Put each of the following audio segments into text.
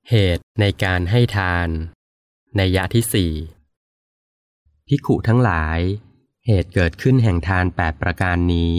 เหตุในการให้ทานนัยยะที่สี่ภิกขุทั้งหลายเหตุเกิดขึ้นแห่งทาน8ประการนี้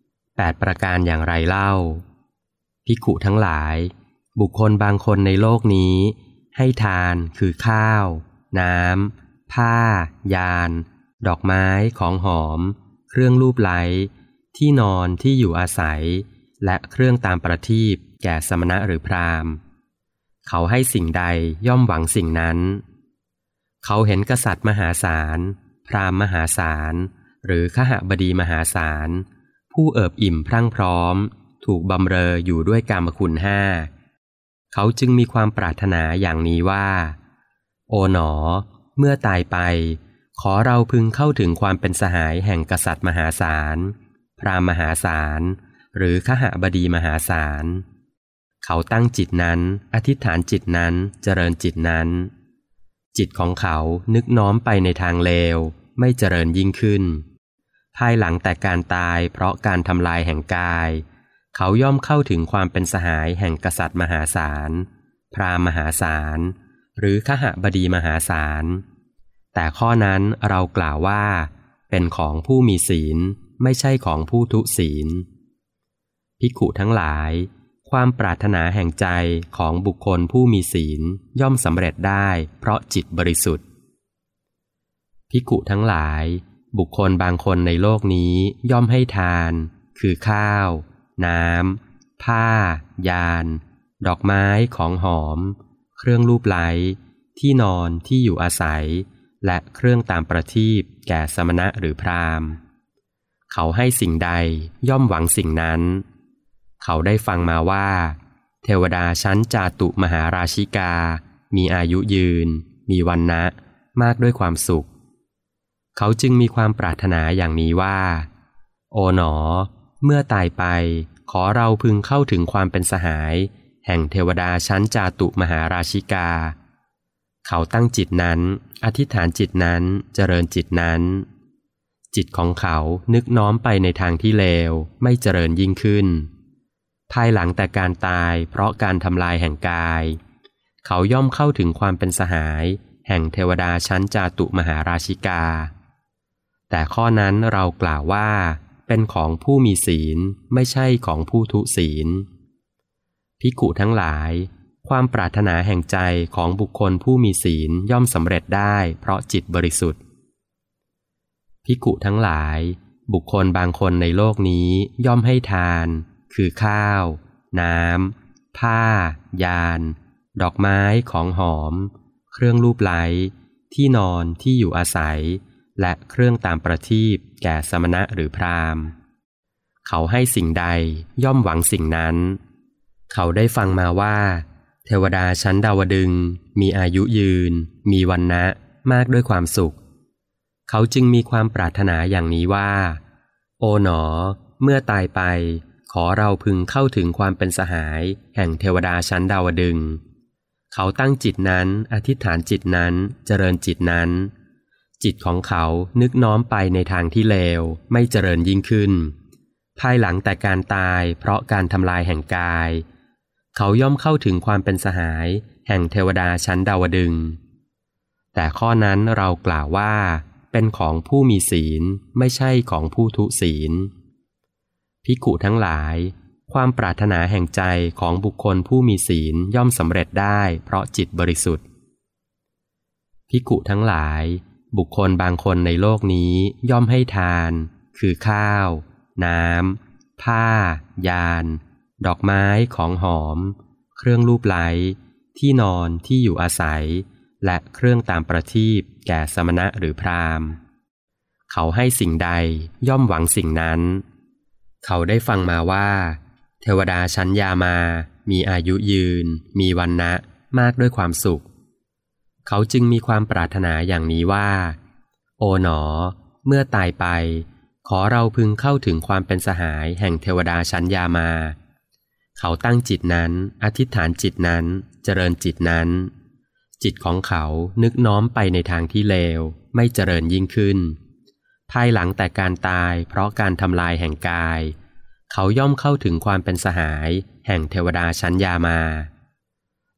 8ประการอย่างไรเล่าภิกขุทั้งหลายบุคคลบางคนในโลกนี้ให้ทานคือข้าวน้ำผ้ายานดอกไม้ของหอมเครื่องลูบไล้ที่นอนที่อยู่อาศัยและเครื่องตามประทีปแก่สมณะหรือพราหมณ์เขาให้สิ่งใดย่อมหวังสิ่งนั้นเขาเห็นกษัตริย์มหาศาลพราหมณ์มหาศาลหรือขหบดีมหาศาลผู้เอิบอิ่มพรั่งพร้อมถูกบำเรออยู่ด้วยกามคุณห้าเขาจึงมีความปรารถนาอย่างนี้ว่าโอ๋หนอเมื่อตายไปขอเราพึงเข้าถึงความเป็นสหายแห่งกษัตริย์มหาศาลพราหมณ์มหาศาลหรือขหบดีมหาศาลเขาตั้งจิตนั้นอธิษฐานจิตนั้นเจริญจิตนั้นจิตของเขานึกน้อมไปในทางเลวไม่เจริญยิ่งขึ้นภายหลังแต่การตายเพราะการทำลายแห่งกายเขาย่อมเข้าถึงความเป็นสหายแห่งกษัตริย์มหาศาลพราหมณ์มหาศาลหรือขหบดีมหาศาลแต่ข้อนั้นเรากล่าวว่าเป็นของผู้มีศีลไม่ใช่ของผู้ทุศีลภิกขุทั้งหลายความปรารถนาแห่งใจของบุคคลผู้มีศีลย่อมสำเร็จได้เพราะจิตบริสุทธิ์ภิกขุทั้งหลายบุคคลบางคนในโลกนี้ย่อมให้ทานคือข้าวน้ำผ้ายานดอกไม้ของหอมเครื่องลูบไล้ที่นอนที่อยู่อาศัยและเครื่องตามประทีปแก่สมณะหรือพราหมณ์เขาให้สิ่งใดย่อมหวังสิ่งนั้นเขาได้ฟังมาว่าเทวดาชั้นจาตุมหาราชิกามีอายุยืนมีวรรณะมากด้วยความสุขเขาจึงมีความปรารถนาอย่างนี้ว่าโอ๋หนอเมื่อตายไปขอเราพึงเข้าถึงความเป็นสหายแห่งเทวดาชั้นจาตุมหาราชิกาเขาตั้งจิตนั้นอธิษฐานจิตนั้นเจริญจิตนั้นจิตของเขานึกน้อมไปในทางที่เลวไม่เจริญยิ่งขึ้นภายหลังแต่การตายเพราะการทำลายแห่งกายเขาย่อมเข้าถึงความเป็นสหายแห่งเทวดาชั้นจาตุมหาราชิกาแต่ข้อนั้นเรากล่าวว่าเป็นของผู้มีศีลไม่ใช่ของผู้ทุศีลภิกขุทั้งหลายความปรารถนาแห่งใจของบุคคลผู้มีศีลย่อมสำเร็จได้เพราะจิตบริสุทธิ์ภิกขุทั้งหลายบุคคลบางคนในโลกนี้ย่อมให้ทานคือข้าวน้ำผ้ายานดอกไม้ของหอมเครื่องลูบไล้ที่นอนที่อยู่อาศัยและเครื่องตามประทีปแก่สมณะหรือพราหมณ์เขาให้สิ่งใดย่อมหวังสิ่งนั้นเขาได้ฟังมาว่าเทวดาชั้นดาวดึงส์มีอายุยืนมีวรรณะมากด้วยความสุขเขาจึงมีความปรารถนาอย่างนี้ว่าโอ๋หนอเมื่อตายไปขอเราพึงเข้าถึงความเป็นสหายแห่งเทวดาชั้นดาวดึงส์เขาตั้งจิตนั้นอธิษฐานจิตนั้นเจริญจิตนั้นจิตของเขานึกน้อมไปในทางที่เลวไม่เจริญยิ่งขึ้นภายหลังแต่การตายเพราะการทำลายแห่งกายเขาย่อมเข้าถึงความเป็นสหายแห่งเทวดาชั้นดาวดึงส์แต่ข้อนั้นเรากล่าวว่าเป็นของผู้มีศีลไม่ใช่ของผู้ทุศีลภิกขุทั้งหลายความปรารถนาแห่งใจของบุคคลผู้มีศีลย่อมสำเร็จได้เพราะจิตบริสุทธิ์ภิกขุทั้งหลายบุคคลบางคนในโลกนี้ย่อมให้ทานคือข้าวน้ำผ้ายานดอกไม้ของหอมเครื่องลูบไล้ที่นอนที่อยู่อาศัยและเครื่องตามประทีปแก่สมณะหรือพราหมณ์เขาให้สิ่งใดย่อมหวังสิ่งนั้นเขาได้ฟังมาว่าเทวดาชั้นยามามีอายุยืนมีวรรณะมากด้วยความสุขเขาจึงมีความปรารถนาอย่างนี้ว่าโอ๋หนอเมื่อตายไปขอเราพึงเข้าถึงความเป็นสหายแห่งเทวดาชั้นยามาเขาตั้งจิตนั้นอธิษฐานจิตนั้นเจริญจิตนั้นจิตของเขานึกน้อมไปในทางที่เลวไม่เจริญยิ่งขึ้นภายหลังแต่การตายเพราะการทำลายแห่งกายเขาย่อมเข้าถึงความเป็นสหายแห่งเทวดาชั้นยามา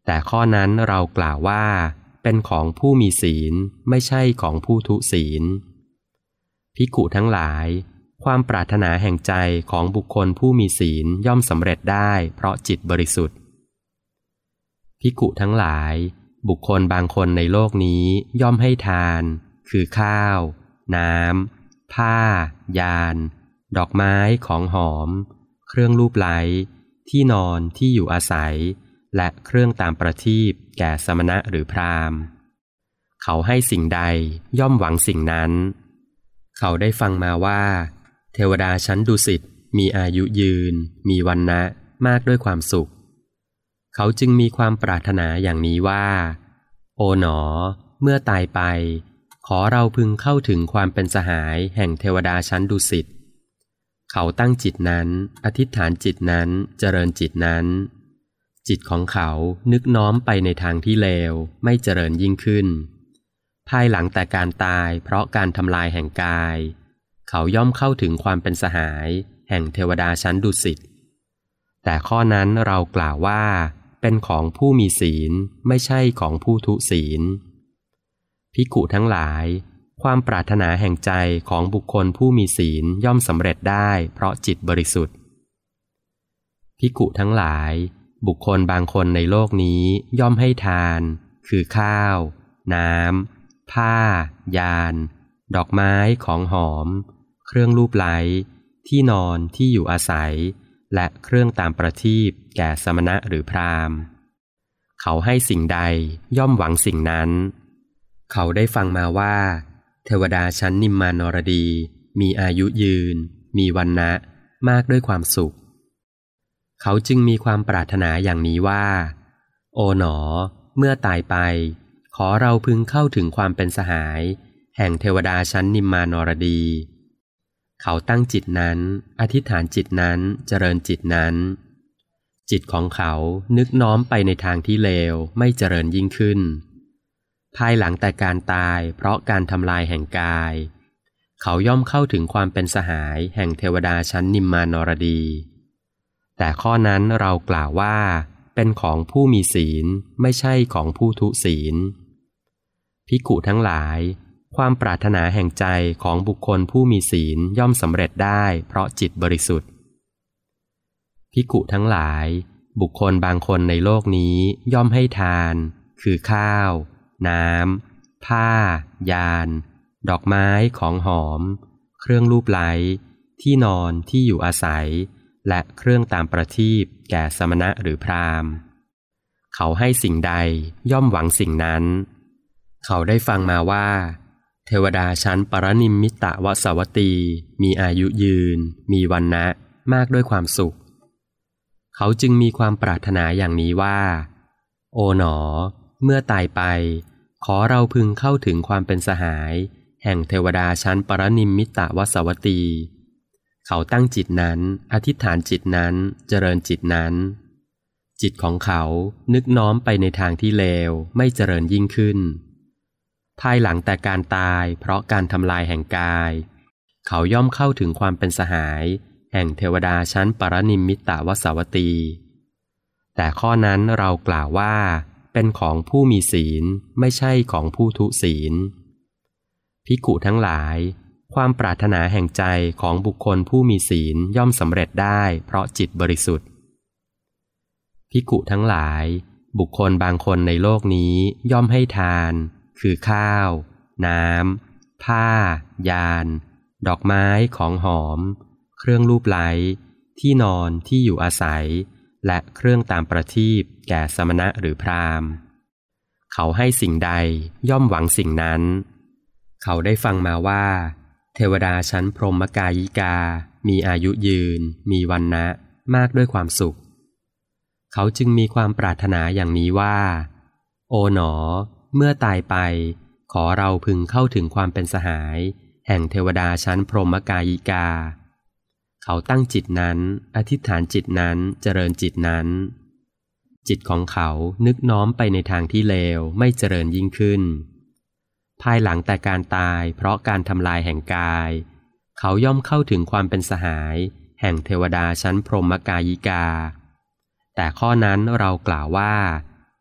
แต่ข้อนั้นเรากล่าวว่าเป็นของผู้มีศีลไม่ใช่ของผู้ทุศีลภิกขุทั้งหลายความปรารถนาแห่งใจของบุคคลผู้มีศีลย่อมสำเร็จได้เพราะจิตบริสุทธิ์ภิกขุทั้งหลายบุคคลบางคนในโลกนี้ย่อมให้ทานคือข้าวน้ำผ้ายานดอกไม้ของหอมเครื่องลูบไล้ที่นอนที่อยู่อาศัยและเครื่องตามประทีปแก่สมณะหรือพราหมณ์เขาให้สิ่งใดย่อมหวังสิ่งนั้นเขาได้ฟังมาว่าเทวดาชั้นดุสิตมีอายุยืนมีวรรณะมากด้วยความสุขเขาจึงมีความปรารถนาอย่างนี้ว่าโอ๋หนอเมื่อตายไปขอเราพึงเข้าถึงความเป็นสหายแห่งเทวดาชั้นดุสิตเขาตั้งจิตนั้นอธิษฐานจิตนั้นเจริญจิตนั้นจิตของเขานึกน้อมไปในทางที่เลวไม่เจริญยิ่งขึ้นภายหลังแต่การตายเพราะการทำลายแห่งกายเขาย่อมเข้าถึงความเป็นสหายแห่งเทวดาชั้นดุสิตแต่ข้อนั้นเรากล่าวว่าเป็นของผู้มีศีลไม่ใช่ของผู้ทุศีลภิกขุทั้งหลายความปรารถนาแห่งใจของบุคคลผู้มีศีลย่อมสำเร็จได้เพราะจิตบริสุทธิ์ภิกขุทั้งหลายบุคคลบางคนในโลกนี้ย่อมให้ทานคือข้าวน้ำผ้ายานดอกไม้ของหอมเครื่องลูบไล้ที่นอนที่อยู่อาศัยและเครื่องตามประทีปแก่สมณะหรือพราหมณ์เขาให้สิ่งใดย่อมหวังสิ่งนั้นเขาได้ฟังมาว่าเทวดาชั้นนิมมานรดีมีอายุยืนมีวรรณะมากด้วยความสุขเขาจึงมีความปรารถนาอย่างนี้ว่าโอ๋หนอเมื่อตายไปขอเราพึงเข้าถึงความเป็นสหายแห่งเทวดาชั้นนิมมานรดีเขาตั้งจิตนั้นอธิษฐานจิตนั้นเจริญจิตนั้นจิตของเขานึกน้อมไปในทางที่เลวไม่เจริญยิ่งขึ้นภายหลังแต่การตายเพราะการทำลายแห่งกายเขาย่อมเข้าถึงความเป็นสหายแห่งเทวดาชั้นนิมมานรดีแต่ข้อนั้นเรากล่าวว่าเป็นของผู้มีศีลไม่ใช่ของผู้ทุศีลภิกขุทั้งหลายความปรารถนาแห่งใจของบุคคลผู้มีศีลย่อมสำเร็จได้เพราะจิตบริสุทธิ์ภิกขุทั้งหลายบุคคลบางคนในโลกนี้ย่อมให้ทานคือข้าวน้ำผ้ายานดอกไม้ของหอมเครื่องลูบไล้ที่นอนที่อยู่อาศัยและเครื่องตามประทีปแก่สมณะหรือพราหมณ์เขาให้สิ่งใดย่อมหวังสิ่งนั้นเขาได้ฟังมาว่าเทวดาชั้นปรนิมมิตวสวัตตีมีอายุยืนมีวรรณะมากด้วยความสุขเขาจึงมีความปรารถนาอย่างนี้ว่าโอ๋หนอเมื่อตายไปขอเราพึงเข้าถึงความเป็นสหายแห่งเทวดาชั้นปรนิมมิตวสวัตตีเขาตั้งจิตนั้นอธิษฐานจิตนั้นเจริญจิตนั้นจิตของเขานึกน้อมไปในทางที่เลวไม่เจริญยิ่งขึ้นภายหลังแต่การตายเพราะการทำลายแห่งกายเขาย่อมเข้าถึงความเป็นสหายแห่งเทวดาชั้นปรนิมมิตวสวัตตีแต่ข้อนั้นเรากล่าวว่าเป็นของผู้มีศีลไม่ใช่ของผู้ทุศีลภิกขุทั้งหลายความปรารถนาแห่งใจของบุคคลผู้มีศีลย่อมสำเร็จได้เพราะจิตบริสุทธิ์ภิกขุทั้งหลายบุคคลบางคนในโลกนี้ย่อมให้ทานคือข้าวน้ำผ้ายานดอกไม้ของหอมเครื่องลูบไล้ที่นอนที่อยู่อาศัยและเครื่องตามประทีปแก่สมณะหรือพราหมณ์เขาให้สิ่งใดย่อมหวังสิ่งนั้นเขาได้ฟังมาว่าเทวดาชั้นพรหมกายิกามีอายุยืนมีวรรณะมากด้วยความสุขเขาจึงมีความปรารถนาอย่างนี้ว่าโอ๋หนอเมื่อตายไปขอเราพึงเข้าถึงความเป็นสหายแห่งเทวดาชั้นพรหมกายิกาเขาตั้งจิตนั้นอธิษฐานจิตนั้นเจริญจิตนั้นจิตของเขานึกน้อมไปในทางที่เลวไม่เจริญยิ่งขึ้นภายหลังแต่การตายเพราะการทำลายแห่งกายเขาย่อมเข้าถึงความเป็นสหายแห่งเทวดาชั้นพรหมกายิกาแต่ข้อนั้นเรากล่าวว่า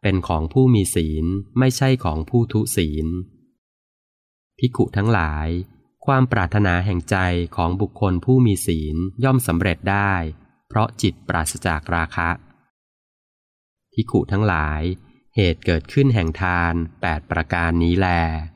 เป็นของผู้มีศีลไม่ใช่ของผู้ทุศีลภิกขุทั้งหลายความปรารถนาแห่งใจของบุคคลผู้มีศีลย่อมสำเร็จได้เพราะจิตปราศจากราคะภิกขุทั้งหลายเหตุเกิดขึ้นแห่งทาน8ประการนี้แล